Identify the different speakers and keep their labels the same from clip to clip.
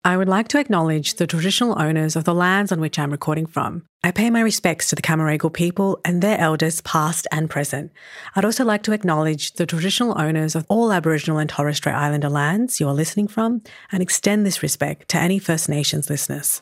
Speaker 1: I would like to acknowledge the traditional owners of the lands on which I'm recording from. I pay my respects to the Camaragal people and their elders past and present. I'd also like to acknowledge the traditional owners of all Aboriginal and Torres Strait Islander lands you are listening from and extend this respect to any First Nations listeners.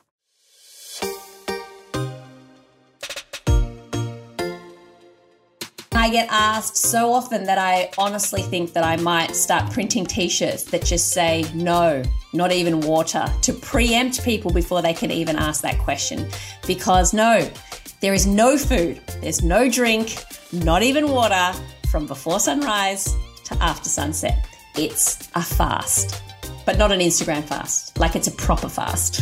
Speaker 2: I get asked so often that I honestly think that I might start printing t-shirts that just say no, not even water, to preempt people before they can even ask that question. Because no, there is no food, there's no drink, not even water from before sunrise to after sunset. It's a fast, but not an Instagram fast, like it's a proper fast.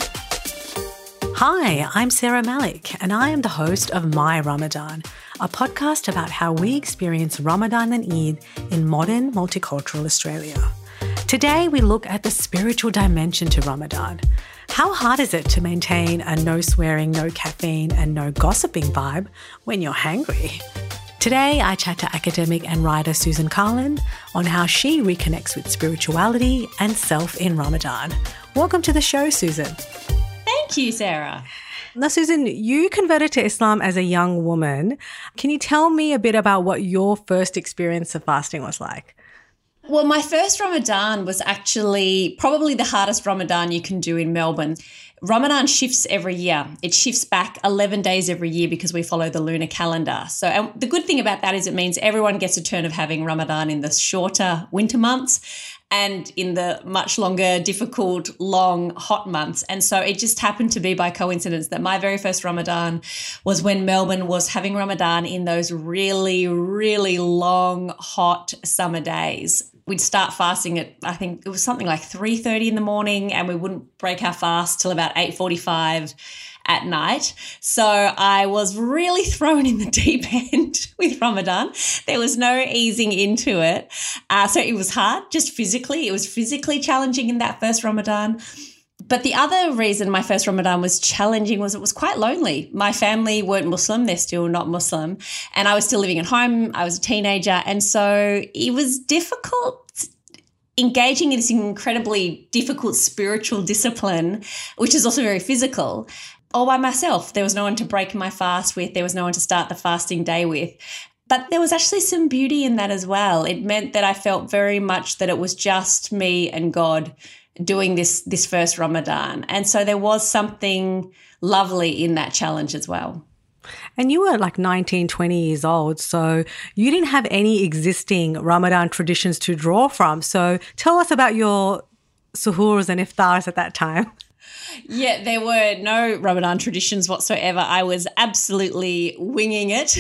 Speaker 1: Hi, I'm Sarah Malik, and I am the host of My Ramadan, a podcast about how we experience Ramadan and Eid in modern multicultural Australia. Today, we look at the spiritual dimension to Ramadan. How hard is it to maintain a no swearing, no caffeine, and no gossiping vibe when you're hangry? Today, I chat to academic and writer Susan Carlin on how she reconnects with spirituality and self in Ramadan. Welcome to the show, Susan.
Speaker 2: Thank you, Sarah.
Speaker 1: Now, Susan, you converted to Islam as a young woman. Can you tell me a bit about what your first experience of fasting was like?
Speaker 2: Well, my first Ramadan was actually probably the hardest Ramadan you can do in Melbourne. Ramadan shifts every year. It shifts back 11 days every year because we follow the lunar calendar. So and the good thing about that is it means everyone gets a turn of having Ramadan in the shorter winter months and in the much longer, difficult, long, hot months. And so it just happened to be by coincidence that my very first Ramadan was when Melbourne was having Ramadan in those really, really long, hot summer days. We'd start fasting at, I think it was something like 3:30 in the morning, and we wouldn't break our fast till about 8:45 at night. So I was really thrown in the deep end with Ramadan. There was no easing into it. So it was hard, just physically. It was physically challenging in that first Ramadan. But the other reason my first Ramadan was challenging was it was quite lonely. My family weren't Muslim. They're still not Muslim. And I was still living at home. I was a teenager. And so it was difficult engaging in this incredibly difficult spiritual discipline, which is also very physical, all by myself. There was no one to break my fast with. There was no one to start the fasting day with. But there was actually some beauty in that as well. It meant that I felt very much that it was just me and God doing this first Ramadan. And so there was something lovely in that challenge as well.
Speaker 1: And you were like 19, 20 years old, so you didn't have any existing Ramadan traditions to draw from. So tell us about your suhoors and iftars at that time.
Speaker 2: Yeah, there were no Ramadan traditions whatsoever. I was absolutely winging it.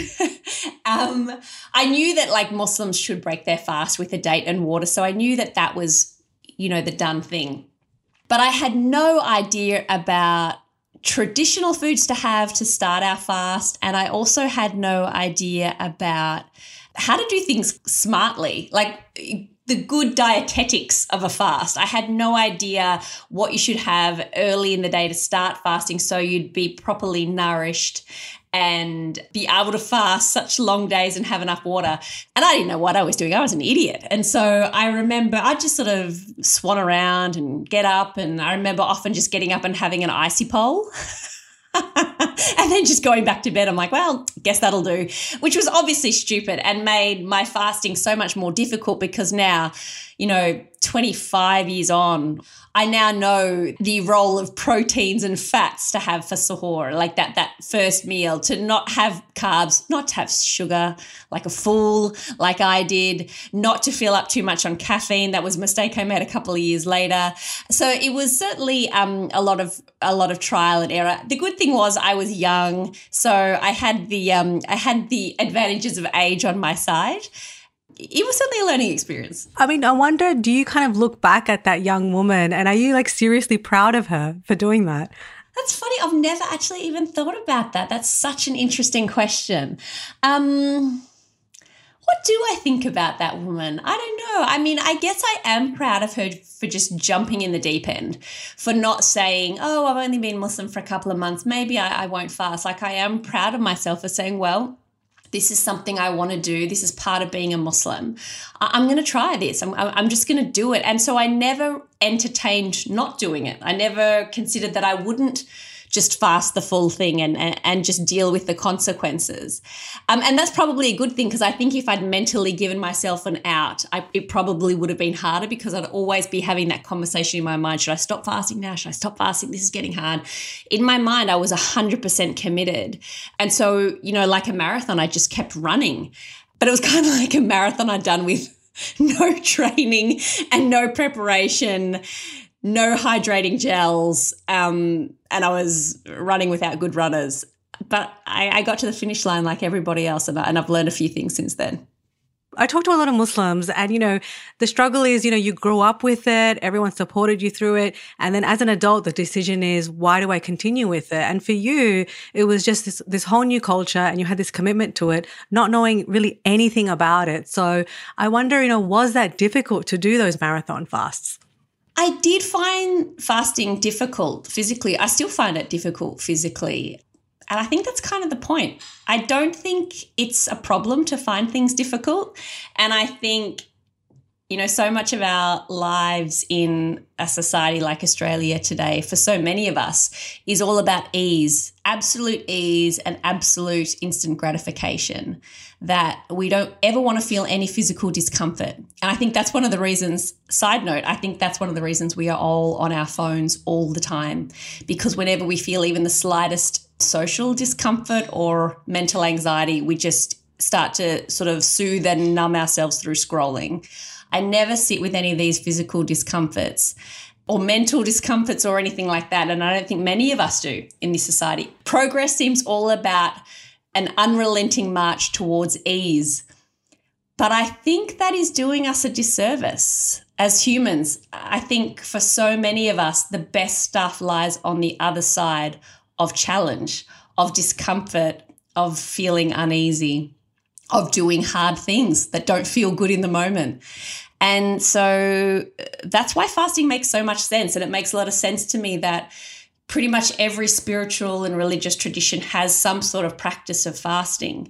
Speaker 2: I knew that like Muslims should break their fast with a date and water, so I knew that that was, you know, the done thing. But I had no idea about traditional foods to have to start our fast, and I also had no idea about how to do things smartly, like the good dietetics of a fast. I had no idea what you should have early in the day to start fasting so you'd be properly nourished and be able to fast such long days and have enough water. And I didn't know what I was doing. I was an idiot. And so I remember I'd just sort of swan around and get up, and I remember often just getting up and having an icy pole. And then just going back to bed. I'm like, well, guess that'll do, which was obviously stupid and made my fasting so much more difficult because now, 25 years on, I now know the role of proteins and fats to have for suhoor, like that first meal, to not have carbs, not to have sugar like a fool, like I did, not to fill up too much on caffeine. That was a mistake I made a couple of years later. So it was certainly a lot of trial and error. The good thing was I was young, so I had the advantages of age on my side. It was certainly a learning experience.
Speaker 1: I mean, I wonder, do you kind of look back at that young woman and are you like seriously proud of her for doing that?
Speaker 2: That's funny. I've never actually even thought about that. That's such an interesting question. What do I think about that woman? I don't know. I mean, I guess I am proud of her for just jumping in the deep end, for not saying, oh, I've only been Muslim for a couple of months. Maybe I won't fast. Like I am proud of myself for saying, well, This is something I want to do. This is part of being a Muslim. I'm going to try this. I'm just going to do it. And so I never entertained not doing it. I never considered that I wouldn't just fast the full thing and just deal with the consequences. And that's probably a good thing, because I think if I'd mentally given myself an out, it probably would have been harder, because I'd always be having that conversation in my mind. Should I stop fasting now? Should I stop fasting? This is getting hard. In my mind, I was 100% committed. And so, like a marathon, I just kept running. But it was kind of like a marathon I'd done with no training and no preparation, no hydrating gels, and I was running without good runners. But I got to the finish line like everybody else, and I've learned a few things since then.
Speaker 1: I talk to a lot of Muslims, and, the struggle is, you grew up with it, everyone supported you through it. And then as an adult, the decision is, why do I continue with it? And for you, it was just this whole new culture, and you had this commitment to it, not knowing really anything about it. So I wonder, was that difficult to do those marathon fasts?
Speaker 2: I did find fasting difficult physically. I still find it difficult physically. And I think that's kind of the point. I don't think it's a problem to find things difficult. And I think, so much of our lives in a society like Australia today, for so many of us, is all about ease, absolute ease and absolute instant gratification, that we don't ever want to feel any physical discomfort. And I think that's one of the reasons, side note, I think that's one of the reasons we are all on our phones all the time, because whenever we feel even the slightest social discomfort or mental anxiety, we just start to sort of soothe and numb ourselves through scrolling. I never sit with any of these physical discomforts or mental discomforts or anything like that. And I don't think many of us do in this society. Progress seems all about an unrelenting march towards ease. But I think that is doing us a disservice as humans. I think for so many of us, the best stuff lies on the other side of challenge, of discomfort, of feeling uneasy, of doing hard things that don't feel good in the moment. And so that's why fasting makes so much sense. And it makes a lot of sense to me that pretty much every spiritual and religious tradition has some sort of practice of fasting,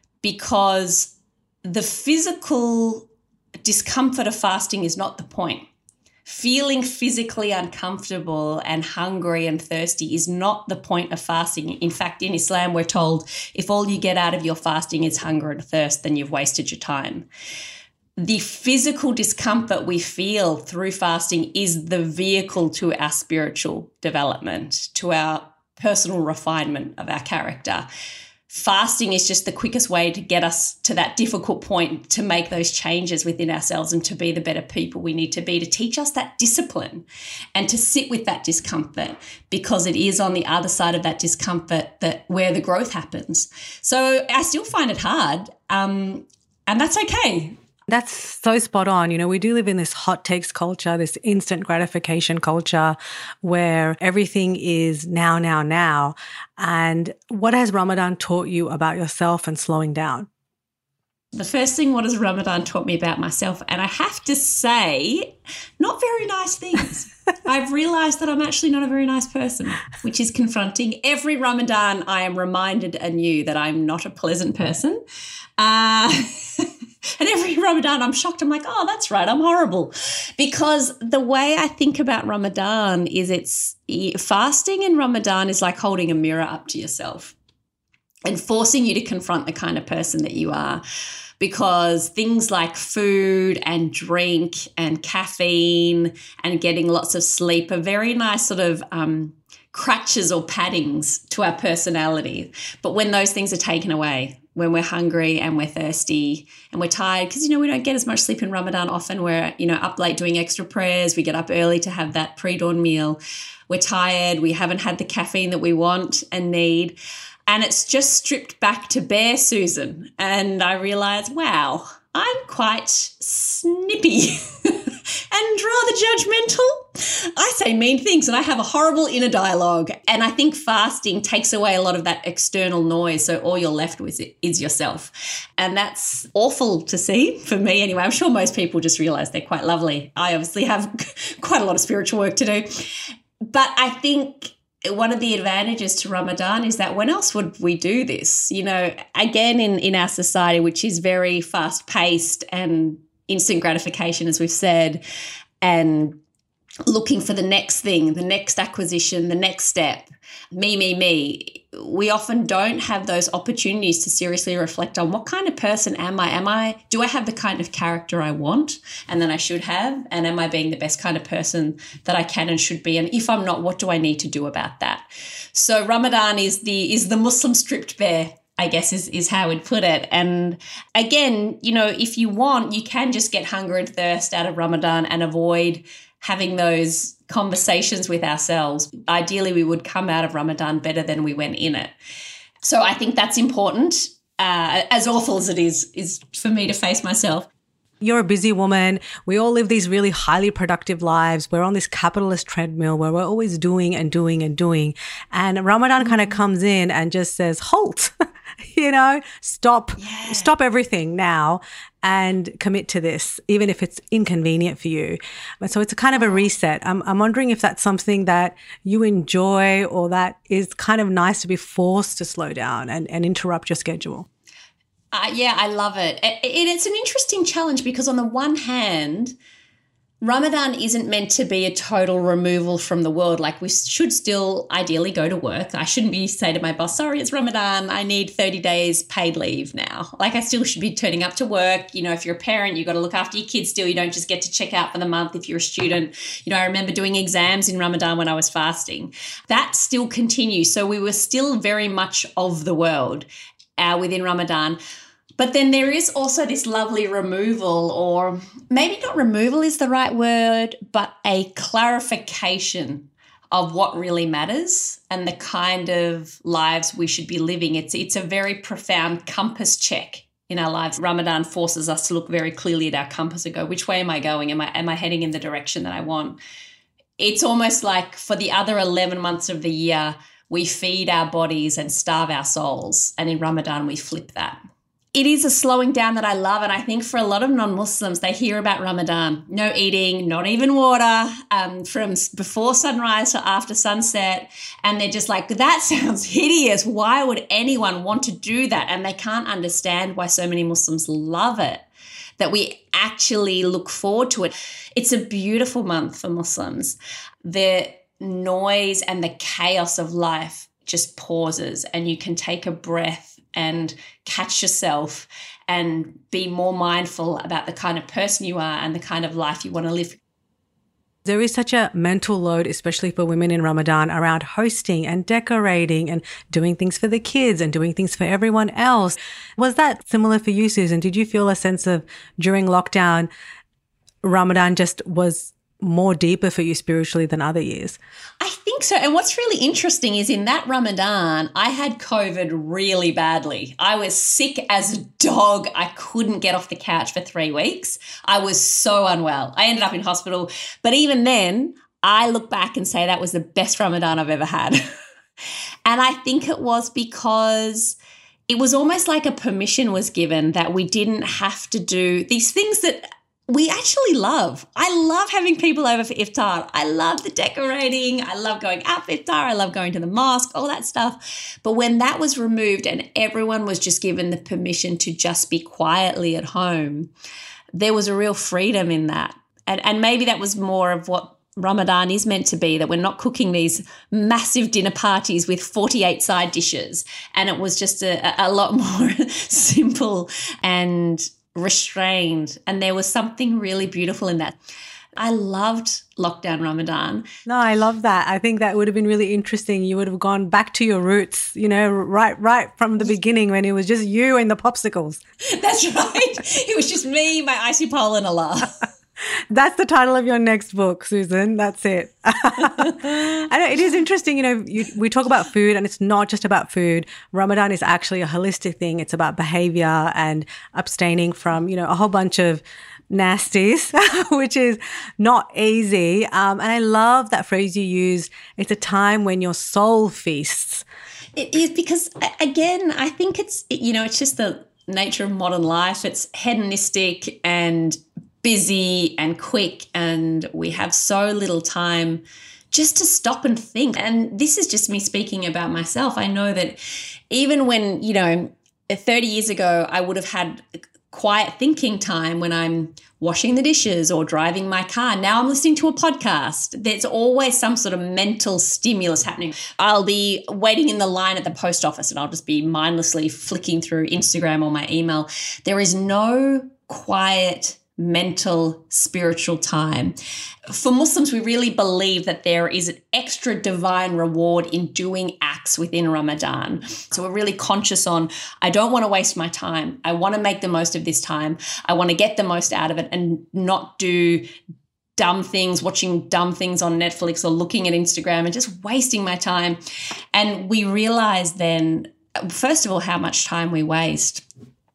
Speaker 2: because the physical discomfort of fasting is not the point. Feeling physically uncomfortable and hungry and thirsty is not the point of fasting. In fact, in Islam, we're told if all you get out of your fasting is hunger and thirst, then you've wasted your time. The physical discomfort we feel through fasting is the vehicle to our spiritual development, to our personal refinement of our character. Fasting is just the quickest way to get us to that difficult point, to make those changes within ourselves and to be the better people we need to be, to teach us that discipline and to sit with that discomfort, because it is on the other side of that discomfort that where the growth happens. So I still find it hard, and that's okay.
Speaker 1: That's so spot on. We do live in this hot takes culture, this instant gratification culture where everything is now, now, now. And what has Ramadan taught you about yourself and slowing down?
Speaker 2: The first thing, what has Ramadan taught me about myself? And I have to say, not very nice things. I've realised that I'm actually not a very nice person, which is confronting. Every Ramadan, I am reminded anew that I'm not a pleasant person. And every Ramadan, I'm shocked. I'm like, oh, that's right, I'm horrible. Because the way I think about Ramadan is fasting in Ramadan is like holding a mirror up to yourself and forcing you to confront the kind of person that you are. Because things like food and drink and caffeine and getting lots of sleep are very nice sort of crutches or paddings to our personality. But when those things are taken away, when we're hungry and we're thirsty and we're tired, because, we don't get as much sleep in Ramadan often. We're, up late doing extra prayers. We get up early to have that pre-dawn meal. We're tired. We haven't had the caffeine that we want and need. And it's just stripped back to bare Susan. And I realise, wow, I'm quite snippy and rather judgmental. I say mean things and I have a horrible inner dialogue. And I think fasting takes away a lot of that external noise. So all you're left with is yourself. And that's awful to see for me anyway. I'm sure most people just realise they're quite lovely. I obviously have quite a lot of spiritual work to do. But I think one of the advantages to Ramadan is that when else would we do this? You know, again, in our society, which is very fast-paced and instant gratification, as we've said, and looking for the next thing, the next acquisition, the next step, me. We often don't have those opportunities to seriously reflect on what kind of person am I? Do I have the kind of character I want and that I should have? And am I being the best kind of person that I can and should be? And if I'm not, what do I need to do about that? So Ramadan is the Muslim stripped bare, I guess is how we'd put it. And again, you know, if you want, you can just get hunger and thirst out of Ramadan and avoid having those conversations with ourselves. Ideally, we would come out of Ramadan better than we went in it. So I think that's important, as awful as it is for me to face myself.
Speaker 1: You're a busy woman. We all live these really highly productive lives. We're on this capitalist treadmill where we're always doing and doing and doing. And Ramadan kind of comes in and just says, halt, you know, stop everything now and commit to this, even if it's inconvenient for you. So it's a kind of a reset. I'm wondering if that's something that you enjoy or that is kind of nice to be forced to slow down and interrupt your schedule.
Speaker 2: Yeah, I love it. It's an interesting challenge because on the one hand, Ramadan isn't meant to be a total removal from the world. Like, we should still ideally go to work. I shouldn't be saying to my boss, sorry, it's Ramadan, I need 30 days paid leave now. Like, I still should be turning up to work. You know, if you're a parent, you've got to look after your kids still. You don't just get to check out for the month if you're a student. You know, I remember doing exams in Ramadan when I was fasting. That still continues. So we were still very much of the world within Ramadan. But then there is also this lovely removal, or maybe not removal is the right word, but a clarification of what really matters and the kind of lives we should be living. It's a very profound compass check in our lives. Ramadan forces us to look very clearly at our compass and go, which way am I going? Am I heading in the direction that I want? It's almost like for the other 11 months of the year, we feed our bodies and starve our souls. And in Ramadan, we flip that. It is a slowing down that I love, and I think for a lot of non-Muslims, they hear about Ramadan, no eating, not even water, from before sunrise to after sunset, and they're just like, that sounds hideous. Why would anyone want to do that? And they can't understand why so many Muslims love it, that we actually look forward to it. It's a beautiful month for Muslims. The noise and the chaos of life just pauses, and you can take a breath and catch yourself and be more mindful about the kind of person you are and the kind of life you want to live.
Speaker 1: There is such a mental load, especially for women in Ramadan, around hosting and decorating and doing things for the kids and doing things for everyone else. Was that similar for you, Susan? Did you feel a sense of, during lockdown, Ramadan just was more deeper for you spiritually than other years?
Speaker 2: I think so. And what's really interesting is in that Ramadan, I had COVID really badly. I was sick as a dog. I couldn't get off the couch for 3 weeks. I was so unwell. I ended up in hospital. But even then, I look back and say that was the best Ramadan I've ever had. And I think it was because it was almost like a permission was given that we didn't have to do these things that we actually love. I love having people over for iftar. I love the decorating. I love going out for iftar. I love going to the mosque, all that stuff. But when that was removed and everyone was just given the permission to just be quietly at home, there was a real freedom in that. And maybe that was more of what Ramadan is meant to be, that we're not cooking these massive dinner parties with 48 side dishes. And it was just a lot more simple and restrained, and there was something really beautiful in that. I loved lockdown Ramadan.
Speaker 1: No, I love that. I think that would have been really interesting. You would have gone back to your roots, you know, right from the beginning when it was just you and the popsicles.
Speaker 2: That's right. It was just me, my icy pole, and Allah.
Speaker 1: That's the title of your next book, Susan. That's it. I know it is interesting, you know, we talk about food and it's not just about food. Ramadan is actually a holistic thing. It's about behavior and abstaining from, you know, a whole bunch of nasties, which is not easy. And I love that phrase you use. It's a time when your soul feasts.
Speaker 2: It is because, again, I think it's, you know, it's just the nature of modern life. It's hedonistic and busy and quick, and we have so little time just to stop and think. And this is just me speaking about myself. I know that even when, 30 years ago, I would have had quiet thinking time when I'm washing the dishes or driving my car. Now I'm listening to a podcast. There's always some sort of mental stimulus happening. I'll be waiting in the line at the post office and I'll just be mindlessly flicking through Instagram or my email. There is no quiet mental, spiritual time. For Muslims, we really believe that there is an extra divine reward in doing acts within Ramadan. So we're really conscious on, I don't want to waste my time. I want to make the most of this time. I want to get the most out of it and not do dumb things, watching dumb things on Netflix or looking at Instagram and just wasting my time. And we realize then, first of all, how much time we waste,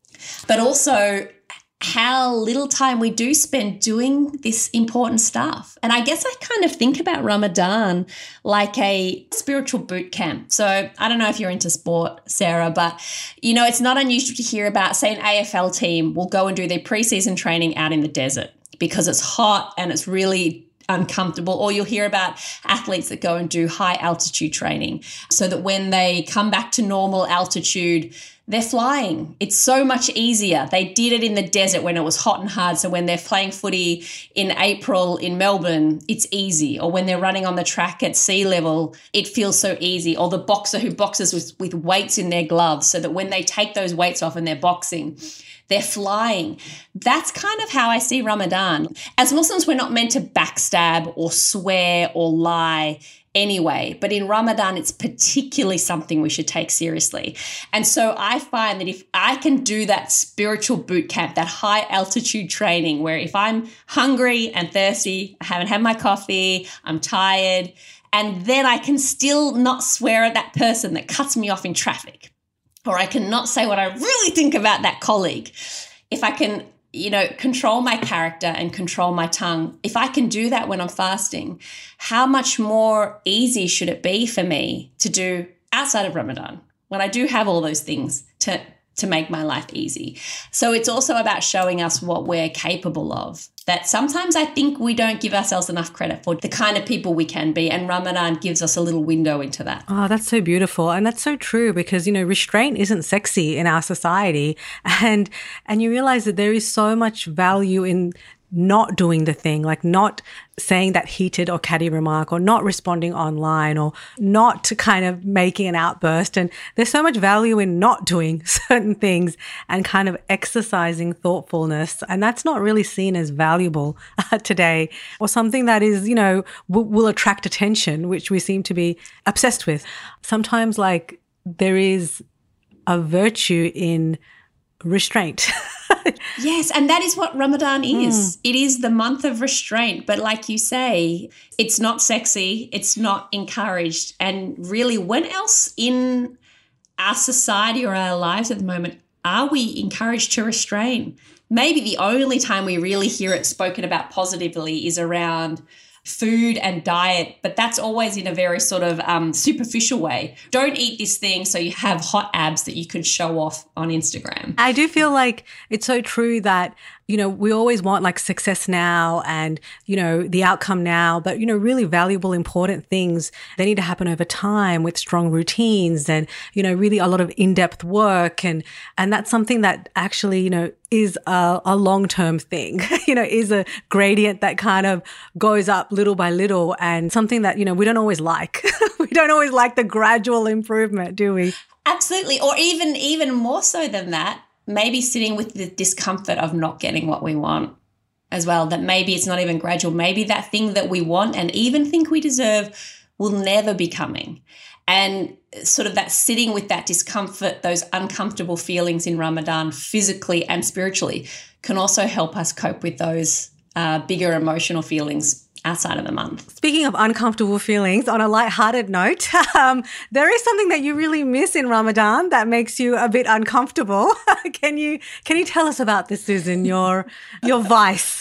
Speaker 2: but also how little time we do spend doing this important stuff. And I guess I kind of think about Ramadan like a spiritual boot camp. So I don't know if you're into sport, Sarah, but, it's not unusual to hear about, say, an AFL team will go and do their preseason training out in the desert because it's hot and it's really uncomfortable. Or you'll hear about athletes that go and do high altitude training so that when they come back to normal altitude, they're flying. It's so much easier. They did it in the desert when it was hot and hard. So when they're playing footy in April in Melbourne, it's easy. Or when they're running on the track at sea level, it feels so easy. Or the boxer who boxes with weights in their gloves so that when they take those weights off and they're boxing, they're flying. That's kind of how I see Ramadan. As Muslims, we're not meant to backstab or swear or lie anyway, but in Ramadan, it's particularly something we should take seriously. And so I find that if I can do that spiritual boot camp, that high altitude training, where if I'm hungry and thirsty, I haven't had my coffee, I'm tired, and then I can still not swear at that person that cuts me off in traffic, or I cannot say what I really think about that colleague. If I can, control my character and control my tongue, if I can do that when I'm fasting, how much more easy should it be for me to do outside of Ramadan when I do have all those things to make my life easy? So it's also about showing us what we're capable of, that sometimes I think we don't give ourselves enough credit for the kind of people we can be, and Ramadan gives us a little window into that.
Speaker 1: Oh, that's so beautiful. And that's so true because, restraint isn't sexy in our society. And you realize that there is so much value in not doing the thing, like not saying that heated or catty remark or not responding online or not kind of making an outburst. And there's so much value in not doing certain things and kind of exercising thoughtfulness. And that's not really seen as valuable today, or something that is, will attract attention, which we seem to be obsessed with. Sometimes there is a virtue in restraint.
Speaker 2: Yes, and that is what Ramadan is. It is the month of restraint. But like you say, it's not sexy, it's not encouraged. And really, when else in our society or our lives at the moment are we encouraged to restrain? Maybe the only time we really hear it spoken about positively is around food and diet, but that's always in a very sort of superficial way. Don't eat this thing so you have hot abs that you can show off on Instagram.
Speaker 1: I do feel like it's so true that, we always want success now and, the outcome now, but, really valuable, important things, they need to happen over time with strong routines and, really a lot of in-depth work. And that's something that actually, is a long-term thing, is a gradient that kind of goes up little by little, and something that, we don't always like. We don't always like the gradual improvement, do we?
Speaker 2: Absolutely. Or even more so than that, maybe sitting with the discomfort of not getting what we want as well, that maybe it's not even gradual. Maybe that thing that we want and even think we deserve will never be coming. And sort of that sitting with that discomfort, those uncomfortable feelings in Ramadan, physically and spiritually, can also help us cope with those bigger emotional feelings outside of the month.
Speaker 1: Speaking of uncomfortable feelings, on a lighthearted note, there is something that you really miss in Ramadan that makes you a bit uncomfortable. Can you tell us about this, Susan, your vice?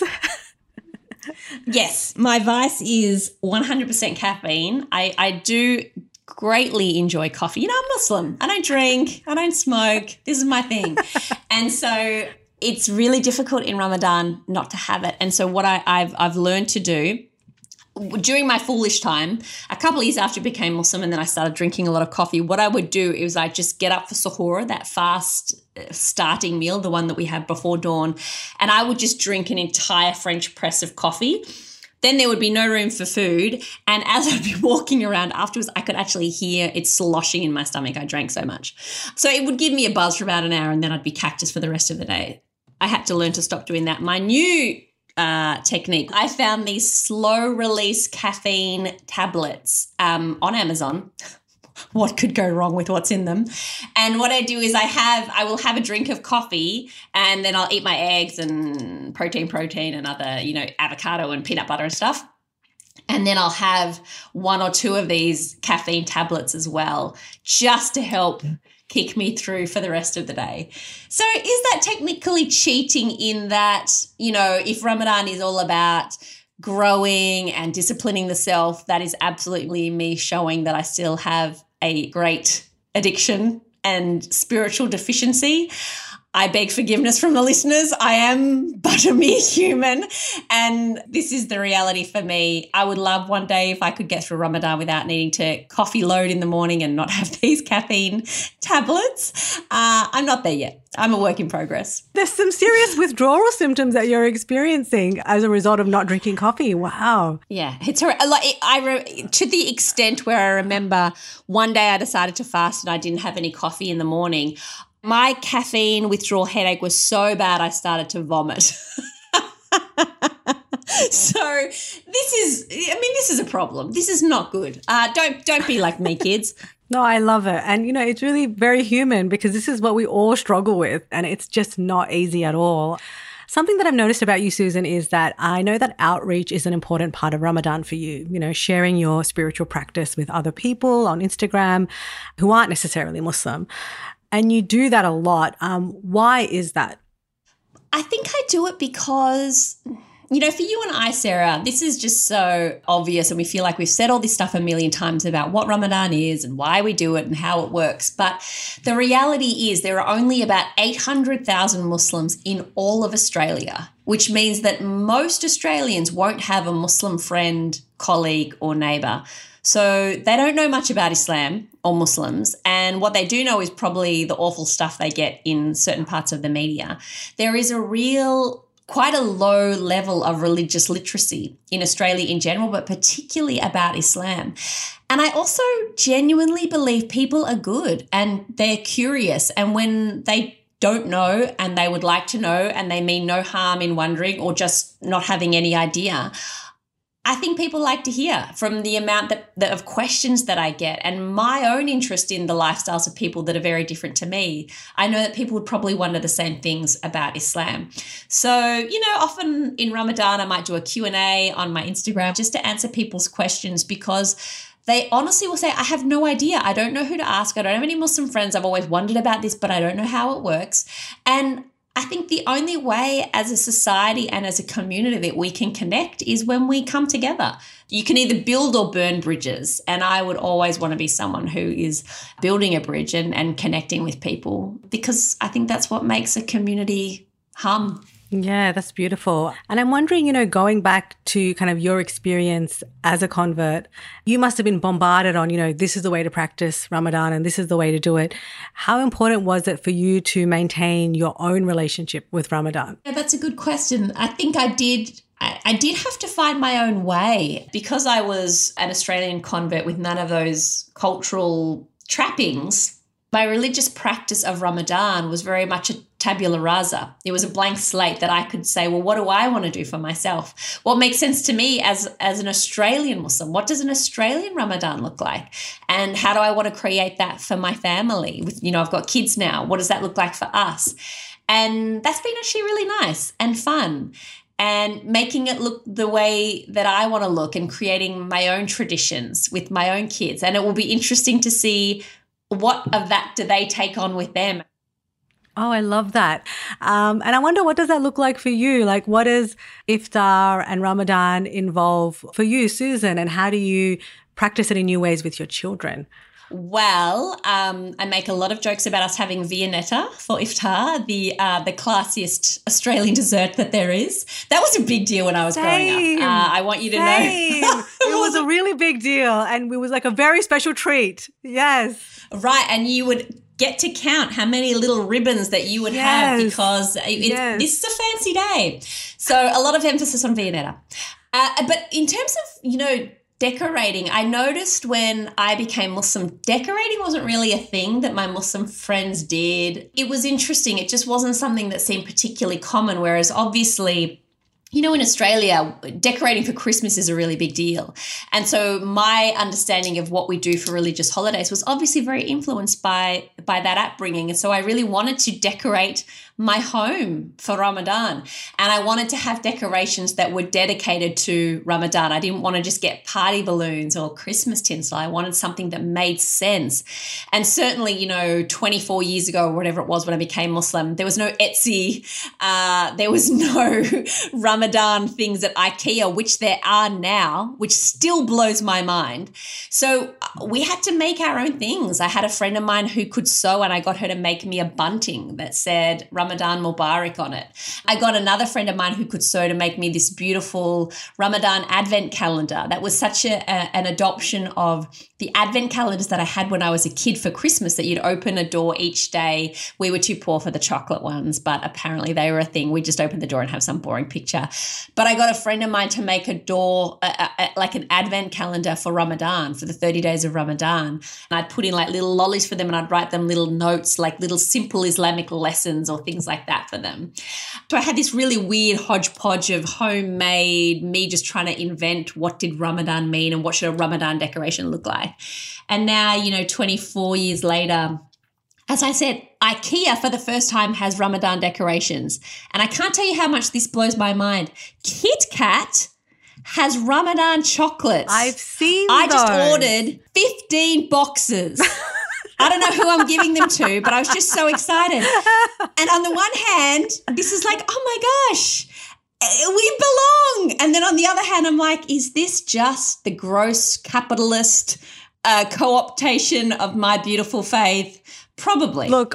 Speaker 2: Yes, my vice is 100% caffeine. I do greatly enjoy coffee. I'm Muslim. I don't drink. I don't smoke. This is my thing. And so it's really difficult in Ramadan not to have it. And so what I've learned to do, during my foolish time, a couple of years after I became Muslim and then I started drinking a lot of coffee, what I would do is I'd just get up for suhoor, that fast starting meal, the one that we have before dawn, and I would just drink an entire French press of coffee. Then there would be no room for food, and as I'd be walking around afterwards, I could actually hear it sloshing in my stomach. I drank so much. So it would give me a buzz for about an hour, and then I'd be cactus for the rest of the day. I had to learn to stop doing that. My new technique, I found these slow-release caffeine tablets on Amazon. What could go wrong with what's in them? And what I do is I will have a drink of coffee and then I'll eat my eggs and protein and other, avocado and peanut butter and stuff. And then I'll have one or two of these caffeine tablets as well, just to help kick me through for the rest of the day. So is that technically cheating in that, if Ramadan is all about growing and disciplining the self, that is absolutely me showing that I still have a great addiction and spiritual deficiency? I beg forgiveness from the listeners. I am but a mere human, and this is the reality for me. I would love one day if I could get through Ramadan without needing to coffee load in the morning and not have these caffeine tablets. I'm not there yet. I'm a work in progress.
Speaker 1: There's some serious withdrawal symptoms that you're experiencing as a result of not drinking coffee. Wow.
Speaker 2: Yeah, it's to the extent where I remember one day I decided to fast and I didn't have any coffee in the morning. My caffeine withdrawal headache was so bad I started to vomit. So this is a problem. This is not good. Don't be like me, kids.
Speaker 1: No, I love it. And, it's really very human because this is what we all struggle with and it's just not easy at all. Something that I've noticed about you, Susan, is that I know that outreach is an important part of Ramadan for you, sharing your spiritual practice with other people on Instagram who aren't necessarily Muslim. And you do that a lot. Why is that?
Speaker 2: I think I do it because, for you and I, Sarah, this is just so obvious and we feel like we've said all this stuff a million times about what Ramadan is and why we do it and how it works. But the reality is there are only about 800,000 Muslims in all of Australia, which means that most Australians won't have a Muslim friend, colleague or neighbour. So they don't know much about Islam or Muslims, and what they do know is probably the awful stuff they get in certain parts of the media. There is quite a low level of religious literacy in Australia in general, but particularly about Islam. And I also genuinely believe people are good and they're curious, and when they don't know and they would like to know and they mean no harm in wondering or just not having any idea, I think people like to hear from the amount of questions that I get and my own interest in the lifestyles of people that are very different to me. I know that people would probably wonder the same things about Islam. So, often in Ramadan, I might do a Q&A on my Instagram just to answer people's questions because they honestly will say, I have no idea. I don't know who to ask. I don't have any Muslim friends. I've always wondered about this, but I don't know how it works. And I think the only way as a society and as a community that we can connect is when we come together. You can either build or burn bridges, and I would always want to be someone who is building a bridge and connecting with people because I think that's what makes a community hum.
Speaker 1: Yeah, that's beautiful. And I'm wondering, going back to kind of your experience as a convert, you must have been bombarded on, this is the way to practice Ramadan and this is the way to do it. How important was it for you to maintain your own relationship with Ramadan?
Speaker 2: Yeah, that's a good question. I think I did have to find my own way because I was an Australian convert with none of those cultural trappings. My religious practice of Ramadan was very much a tabula rasa. It was a blank slate that I could say, well, what do I want to do for myself? What makes sense to me as an Australian Muslim? What does an Australian Ramadan look like? And how do I want to create that for my family? I've got kids now. What does that look like for us? And that's been actually really nice and fun. And making it look the way that I want to look and creating my own traditions with my own kids. And it will be interesting to see what of that do they take on with them.
Speaker 1: Oh, I love that. And I wonder, what does that look like for you? Like, what does iftar and Ramadan involve for you, Susan? And how do you practice it in new ways with your children?
Speaker 2: Well, I make a lot of jokes about us having viennetta for iftar, the classiest Australian dessert that there is. That was a big deal when I was growing up. I want you to know.
Speaker 1: It was a really big deal, and it was like a very special treat. Yes.
Speaker 2: Right, and you would get to count how many little ribbons that you would have because this is a fancy day. So a lot of emphasis on viennetta. But in terms of, decorating, I noticed when I became Muslim, decorating wasn't really a thing that my Muslim friends did. It was interesting. It just wasn't something that seemed particularly common, whereas obviously, in Australia, decorating for Christmas is a really big deal. And so my understanding of what we do for religious holidays was obviously very influenced by that upbringing. And so I really wanted to decorate my home for Ramadan. And I wanted to have decorations that were dedicated to Ramadan. I didn't want to just get party balloons or Christmas tinsel. I wanted something that made sense. And certainly, 24 years ago or whatever it was when I became Muslim, there was no Etsy, there was no Ramadan things at IKEA, which there are now, which still blows my mind. So we had to make our own things. I had a friend of mine who could sew, and I got her to make me a bunting that said Ramadan Mubarak on it. I got another friend of mine who could sew to make me this beautiful Ramadan advent calendar. That was such an adoption of the advent calendars that I had when I was a kid for Christmas, that you'd open a door each day. We were too poor for the chocolate ones, but apparently they were a thing. We just opened the door and have some boring picture. But I got a friend of mine to make a door, like an advent calendar for Ramadan, for the 30 days of Ramadan. And I'd put in like little lollies for them, and I'd write them little notes, like little simple Islamic lessons or things like that for them. So I had this really weird hodgepodge of homemade, me just trying to invent what did Ramadan mean and what should a Ramadan decoration look like. And now, 24 years later, as I said, IKEA for the first time has Ramadan decorations. And I can't tell you how much this blows my mind. Kit Kat has Ramadan chocolates.
Speaker 1: I've seen
Speaker 2: I
Speaker 1: those.
Speaker 2: just ordered 15 boxes. I don't know who I'm giving them to, but I was just so excited. And on the one hand, this is like, oh my gosh, we belong. And then on the other hand, I'm like, is this just the gross capitalist co-optation of my beautiful faith? Probably.
Speaker 1: Look,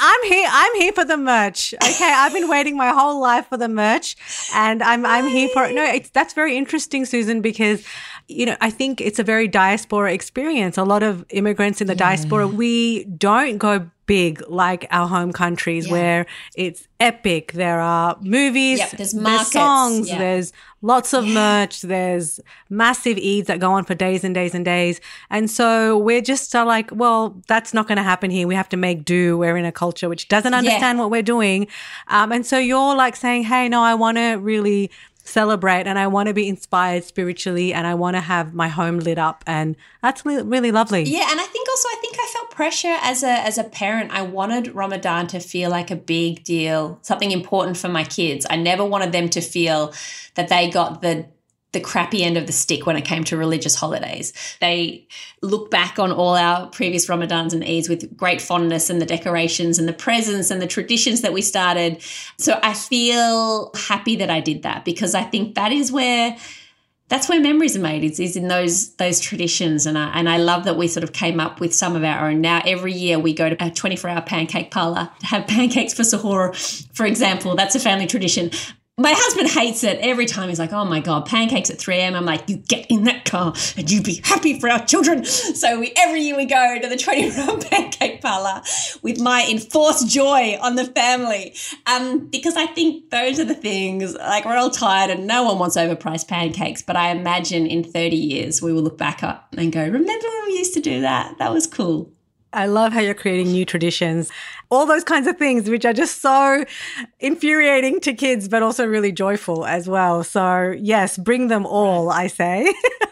Speaker 1: I'm here for the merch. Okay, I've been waiting my whole life for the merch, and I'm here for it. No, that's very interesting, Susan, because I think it's a very diaspora experience. A lot of immigrants in the diaspora, we don't go big like our home countries where it's epic. There are movies,
Speaker 2: there's
Speaker 1: songs, there's lots of merch, there's massive Eids that go on for days and days and days. And so we're just like, well, that's not going to happen here. We have to make do. We're in a culture which doesn't understand what we're doing. And so you're like saying, hey, no, I want to really celebrate, and I want to be inspired spiritually, and I want to have my home lit up, and that's really lovely.
Speaker 2: Yeah, and I think I felt pressure as a parent. I wanted Ramadan to feel like a big deal, something important for my kids. I never wanted them to feel that they got the crappy end of the stick when it came to religious holidays. They look back on all our previous Ramadans and Eids with great fondness, and the decorations and the presents and the traditions that we started. So I feel happy that I did that, because I think that's where memories are made, is in those traditions. And I love that we sort of came up with some of our own. Now every year we go to a 24-hour pancake parlor to have pancakes for Sahur, for example. That's a family tradition. My husband hates it. Every time he's like, oh my God, pancakes at 3 a.m. I'm like, you get in that car and you be happy for our children. So every year we go to the 24-hour pancake parlor with my enforced joy on the family. Because I think those are the things, like we're all tired and no one wants overpriced pancakes. But I imagine in 30 years we will look back up and go, remember when we used to do that? That was cool.
Speaker 1: I love how you're creating new traditions, all those kinds of things, which are just so infuriating to kids, but also really joyful as well. So yes, bring them all, I say.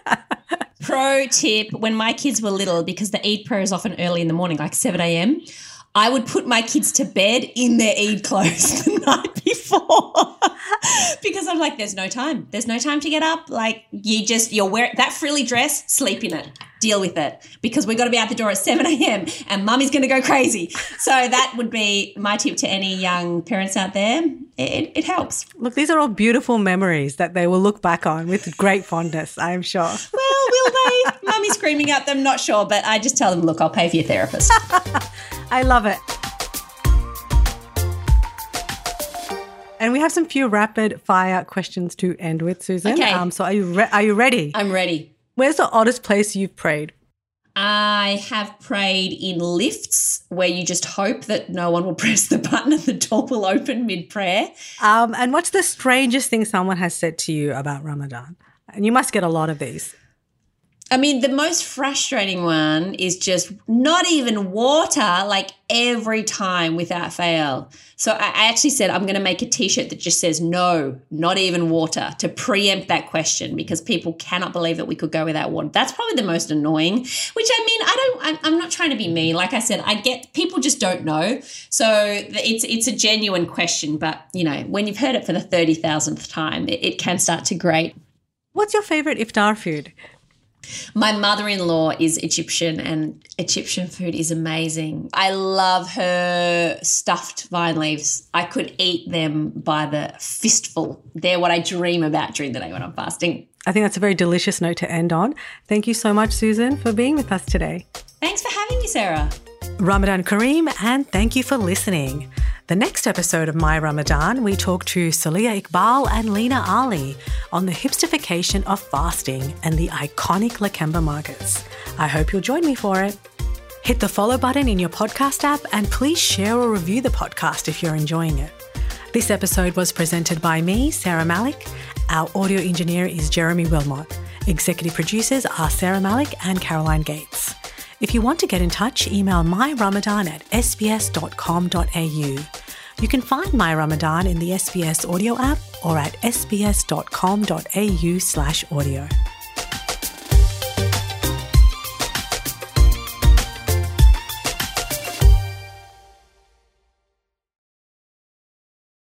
Speaker 2: Pro tip, when my kids were little, because the Eid prayer is often early in the morning, like 7 a.m., I would put my kids to bed in their Eid clothes the night before because I'm like, there's no time. There's no time to get up. Like you're wearing that frilly dress, sleep in it, deal with it, because we've got to be out the door at 7 a.m. and mummy's going to go crazy. So that would be my tip to any young parents out there. It helps.
Speaker 1: Look, these are all beautiful memories that they will look back on with great fondness, I am sure.
Speaker 2: Well, will they? Mummy's screaming screaming at them, not sure, but I just tell them, look, I'll pay for your therapist.
Speaker 1: I love it. And we have some few rapid fire questions to end with, Susan.
Speaker 2: Okay.
Speaker 1: So are you ready?
Speaker 2: I'm ready.
Speaker 1: Where's the oddest place you've prayed?
Speaker 2: I have prayed in lifts where you just hope that no one will press the button and the door will open mid-prayer.
Speaker 1: And what's the strangest thing someone has said to you about Ramadan? And you must get a lot of these.
Speaker 2: I mean, the most frustrating one is just not even water, like every time without fail. So I actually said I'm going to make a T-shirt that just says no, not even water, to preempt that question, because people cannot believe that we could go without water. That's probably the most annoying, which I mean, I'm not trying to be mean. Like I said, I get people just don't know. So it's a genuine question, but, you know, when you've heard it for the 30,000th time, it can start to grate.
Speaker 1: What's your favourite iftar food?
Speaker 2: My mother-in-law is Egyptian and Egyptian food is amazing. I love her stuffed vine leaves. I could eat them by the fistful. They're what I dream about during the day when I'm fasting.
Speaker 1: I think that's a very delicious note to end on. Thank you so much, Susan, for being with us today.
Speaker 2: Thanks for having me, Sarah.
Speaker 1: Ramadan Kareem, and thank you for listening. The next episode of My Ramadan, we talk to Salia Iqbal and Lena Ali on the hipstification of fasting and the iconic Lakemba markets. I hope you'll join me for it. Hit the follow button in your podcast app and please share or review the podcast if you're enjoying it. This episode was presented by me, Sarah Malik. Our audio engineer is Jeremy Wilmot. Executive producers are Sarah Malik and Caroline Gates. If you want to get in touch, email myramadan@sbs.com.au. You can find My Ramadan in the SBS audio app or at sbs.com.au/audio.